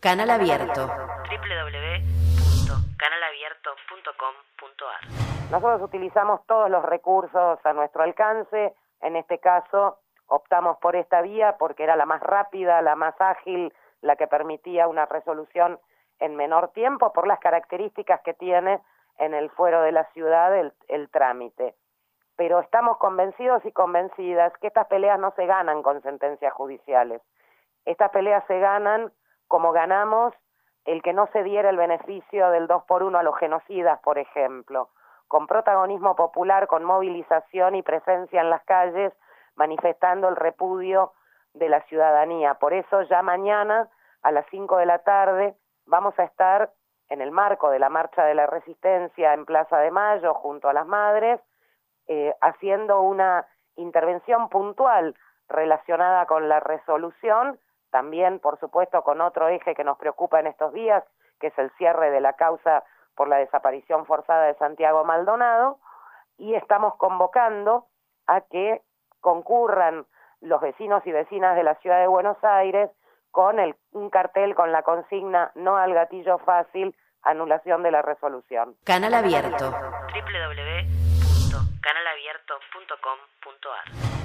Canal Abierto. www.canalabierto.com.ar. Nosotros utilizamos todos los recursos a nuestro alcance. En este caso optamos por esta vía porque era la más rápida, la más ágil, la que permitía una resolución en menor tiempo por las características que tiene en el fuero de la ciudad el trámite. Pero estamos convencidos y convencidas que estas peleas no se ganan con sentencias judiciales. Estas peleas se ganan como ganamos el que no se diera el beneficio del 2x1 a los genocidas, por ejemplo, con protagonismo popular, con movilización y presencia en las calles, manifestando el repudio de la ciudadanía. Por eso ya mañana a las 5 de la tarde vamos a estar en el marco de la Marcha de la Resistencia en Plaza de Mayo junto a las madres, haciendo una intervención puntual relacionada con la resolución, también por supuesto con otro eje que nos preocupa en estos días, que es el cierre de la causa por la desaparición forzada de Santiago Maldonado, y estamos convocando a que concurran los vecinos y vecinas de la ciudad de Buenos Aires con un cartel con la consigna "No al gatillo fácil, anulación de la resolución". Canal Abierto. www.canalabierto.com.ar